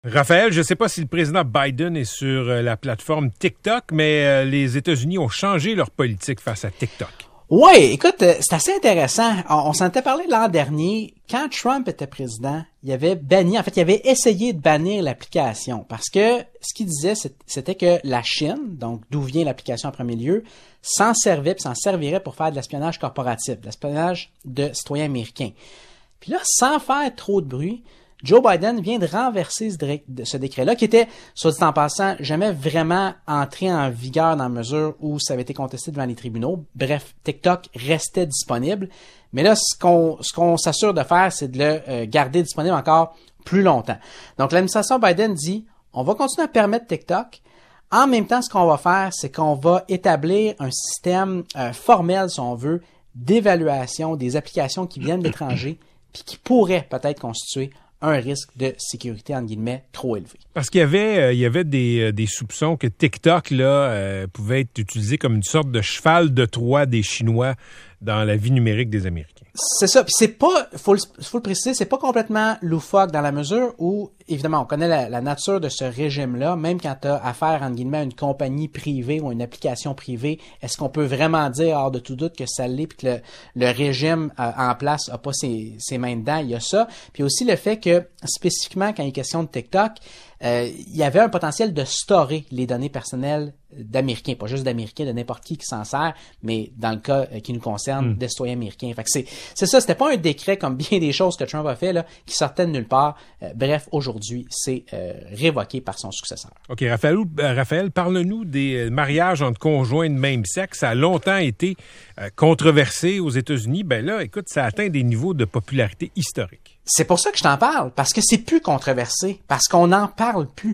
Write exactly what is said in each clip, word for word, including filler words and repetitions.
Raphaël, je ne sais pas si le président Biden est sur la plateforme TikTok, mais les États-Unis ont changé leur politique face à TikTok. Oui, écoute, c'est assez intéressant. On, on s'en était parlé l'an dernier. Quand Trump était président, il avait banni, en fait, il avait essayé de bannir l'application parce que ce qu'il disait, c'était que la Chine, donc d'où vient l'application en premier lieu, s'en servait puis s'en servirait pour faire de l'espionnage corporatif, de l'espionnage de citoyens américains. Puis là, sans faire trop de bruit, Joe Biden vient de renverser ce, dé- ce décret-là, qui était, soit dit en passant, jamais vraiment entré en vigueur dans la mesure où ça avait été contesté devant les tribunaux. Bref, TikTok restait disponible. Mais là, ce qu'on, ce qu'on s'assure de faire, c'est de le euh, garder disponible encore plus longtemps. Donc, l'administration Biden dit, on va continuer à permettre TikTok. En même temps, ce qu'on va faire, c'est qu'on va établir un système euh, formel, si on veut, d'évaluation des applications qui viennent de l'étranger puis qui pourraient peut-être constituer un risque de sécurité, entre guillemets, trop élevé. Parce qu'il y avait, euh, il y avait des, des soupçons que TikTok là, euh, pouvait être utilisé comme une sorte de cheval de Troie des Chinois dans la vie numérique des Américains. C'est ça. Puis c'est pas, faut le, faut le préciser, c'est pas complètement loufoque dans la mesure où, évidemment, on connaît la, la nature de ce régime-là. Même quand tu as affaire, entre guillemets, à une compagnie privée ou une application privée, est-ce qu'on peut vraiment dire, hors de tout doute, que ça l'est puis que le, le régime euh, en place a pas ses, ses mains dedans? Il y a ça. Puis aussi le fait que, spécifiquement, quand il est question de TikTok, euh, il y avait un potentiel de storer les données personnelles d'Américains, pas juste d'Américains, de n'importe qui qui s'en sert, mais dans le cas euh, qui nous concerne, mmh. des citoyens américains. Fait que c'est, c'est ça, c'était pas un décret comme bien des choses que Trump a fait, là, qui sortait de nulle part. Euh, bref, aujourd'hui, c'est euh, révoqué par son successeur. OK, Raphaël, euh, Raphaël, parle-nous des mariages entre conjoints de même sexe. Ça a longtemps été euh, controversé aux États-Unis. Ben là, écoute, ça atteint des niveaux de popularité historiques. C'est pour ça que je t'en parle, parce que c'est plus controversé, parce qu'on n'en parle plus.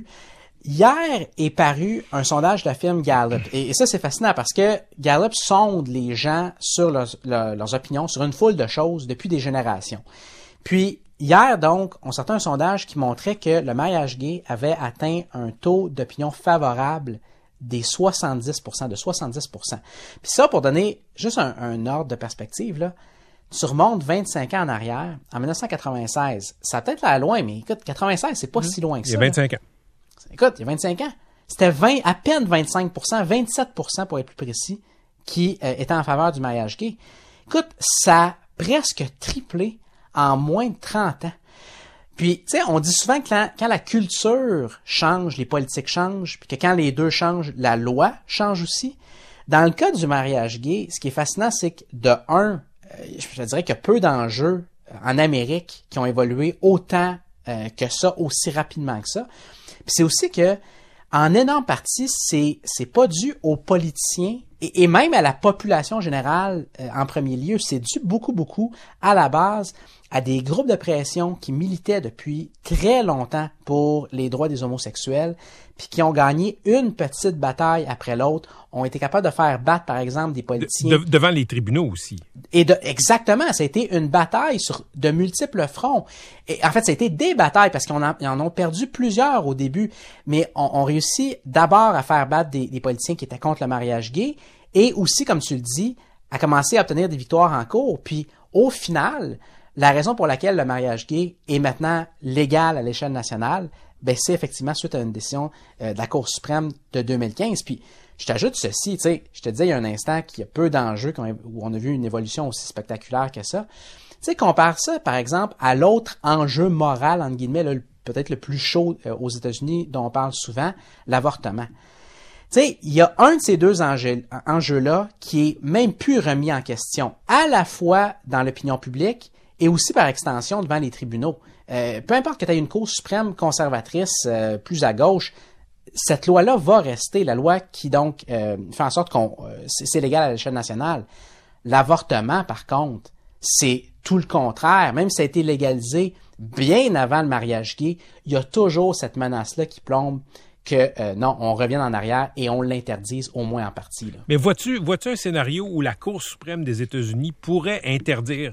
Hier est paru un sondage de la firme Gallup. Et, et ça, c'est fascinant parce que Gallup sonde les gens sur leurs, leurs, leurs opinions, sur une foule de choses depuis des générations. Puis, hier, donc, on sortait un sondage qui montrait que le mariage gay avait atteint un taux d'opinion favorable des soixante-dix pour cent, de soixante-dix pour cent. Puis ça, pour donner juste un, un ordre de perspective, là, tu remontes vingt-cinq ans en arrière, en dix-neuf cent quatre-vingt-seize. Ça a peut-être l'air loin, mais écoute, quatre-vingt-seize, c'est pas mmh. si loin que ça. Il y a vingt-cinq ans. Écoute, il y a vingt-cinq ans. C'était vingt, à peine vingt-cinq pour cent, vingt-sept pour cent pour être plus précis, qui euh, étaient en faveur du mariage gay. Écoute, ça a presque triplé en moins de trente ans. Puis, tu sais, on dit souvent que quand, quand la culture change, les politiques changent, puis que quand les deux changent, la loi change aussi. Dans le cas du mariage gay, ce qui est fascinant, c'est que de un, euh, je dirais qu'il y a peu d'enjeux en Amérique qui ont évolué autant euh, que ça, aussi rapidement que ça. Puis c'est aussi que, en énorme partie, c'est c'est pas dû aux politiciens et, et même à la population générale euh, en premier lieu. C'est dû beaucoup, beaucoup à la base à des groupes de pression qui militaient depuis très longtemps pour les droits des homosexuels, puis qui ont gagné une petite bataille après l'autre, ont été capables de faire battre, par exemple, des politiciens. De, de, devant les tribunaux aussi. Et de, exactement, ça a été une bataille sur de multiples fronts. Et en fait, ça a été des batailles parce qu'on en, ils en ont perdu plusieurs au début, mais on, on réussit d'abord à faire battre des, des politiciens qui étaient contre le mariage gay et aussi, comme tu le dis, à commencer à obtenir des victoires en cours. Puis, au final, la raison pour laquelle le mariage gay est maintenant légal à l'échelle nationale, ben c'est effectivement suite à une décision euh, de la Cour suprême de deux mille quinze. Puis, je t'ajoute ceci, tu sais, je te disais il y a un instant qu'il y a peu d'enjeux où on a vu une évolution aussi spectaculaire que ça. Tu sais, compare ça, par exemple, à l'autre enjeu moral, entre guillemets, là, peut-être le plus chaud euh, aux États-Unis, dont on parle souvent, l'avortement. Tu sais, il y a un de ces deux enjeux, enjeux-là qui est même plus remis en question, à la fois dans l'opinion publique et aussi par extension devant les tribunaux. Euh, peu importe que tu aies une Cour suprême conservatrice euh, plus à gauche, cette loi-là va rester, la loi qui donc euh, fait en sorte qu'on euh, c'est, c'est légal à l'échelle nationale. L'avortement, par contre, c'est tout le contraire. Même si ça a été légalisé bien avant le mariage gay, il y a toujours cette menace-là qui plombe que euh, non, on revienne en arrière et on l'interdise au moins en partie. Là. Mais vois-tu, vois-tu un scénario où la Cour suprême des États-Unis pourrait interdire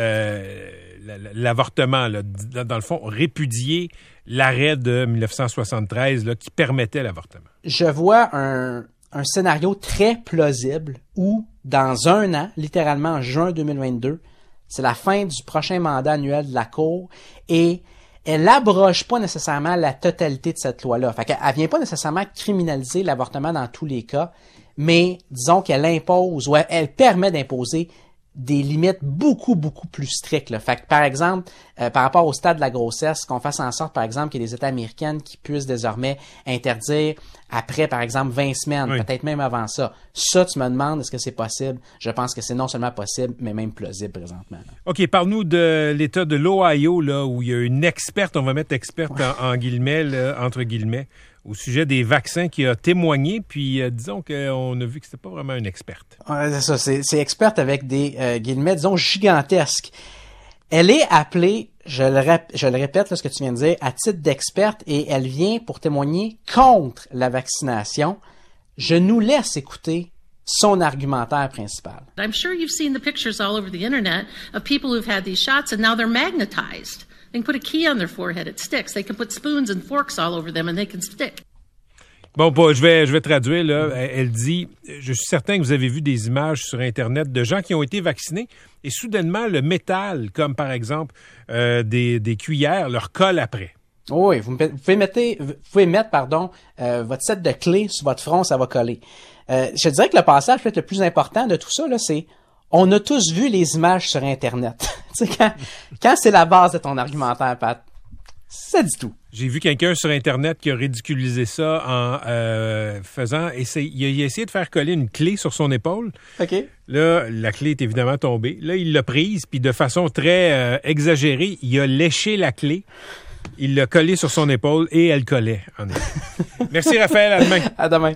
euh, l'avortement, là, dans le fond, répudier l'arrêt de dix-neuf cent soixante-treize là, qui permettait l'avortement? Je vois un, un scénario très plausible où, dans un an, littéralement en juin deux mille vingt-deux, c'est la fin du prochain mandat annuel de la Cour et elle abroge pas nécessairement la totalité de cette loi-là. Fait qu'elle, elle vient pas nécessairement criminaliser l'avortement dans tous les cas, mais disons qu'elle impose ou elle, elle permet d'imposer des limites beaucoup, beaucoup plus strictes, là. Fait que, par exemple, euh, par rapport au stade de la grossesse, qu'on fasse en sorte, par exemple, qu'il y ait des États américains qui puissent désormais interdire après, par exemple, vingt semaines, oui. peut-être même avant ça. Ça, tu me demandes, est-ce que c'est possible? Je pense que c'est non seulement possible, mais même plausible présentement. Là. OK, parle-nous de l'État de l'Ohio, là, où il y a une experte, on va mettre experte en, en guillemets, là, entre guillemets, au sujet des vaccins qui a témoigné, puis euh, disons qu'on a vu que c'était pas vraiment une experte. Ouais, c'est ça, c'est, c'est experte avec des euh, guillemets, disons, gigantesques. Elle est appelée, je le, rép- je le répète, là, ce que tu viens de dire, à titre d'experte, et elle vient pour témoigner contre la vaccination. Je nous laisse écouter son argumentaire principal. I'm sure you've seen the pictures all over the internet of people who've had these shots and now they're magnetized. They can put a key on their forehead, it sticks. They can put spoons and forks all over them and they can stick. Bon, bon, je vais, je vais traduire, là. Elle dit, je suis certain que vous avez vu des images sur Internet de gens qui ont été vaccinés et soudainement, le métal, comme par exemple euh, des, des cuillères, leur colle après. Oui, vous, me, vous pouvez mettre, vous pouvez mettre pardon, euh, votre set de clés sur votre front, ça va coller. Euh, je dirais que le passage peut-être le plus important de tout ça, là, c'est on a tous vu les images sur Internet. Tu sais, quand, quand c'est la base de ton argumentaire, Pat, ça dit tout. J'ai vu quelqu'un sur Internet qui a ridiculisé ça en euh, faisant... Essayer, il a essayé de faire coller une clé sur son épaule. OK. Là, la clé est évidemment tombée. Là, il l'a prise, puis de façon très euh, exagérée, il a léché la clé. Il l'a collée sur son épaule et elle collait. En effet. Merci, Raphaël. À demain. À demain.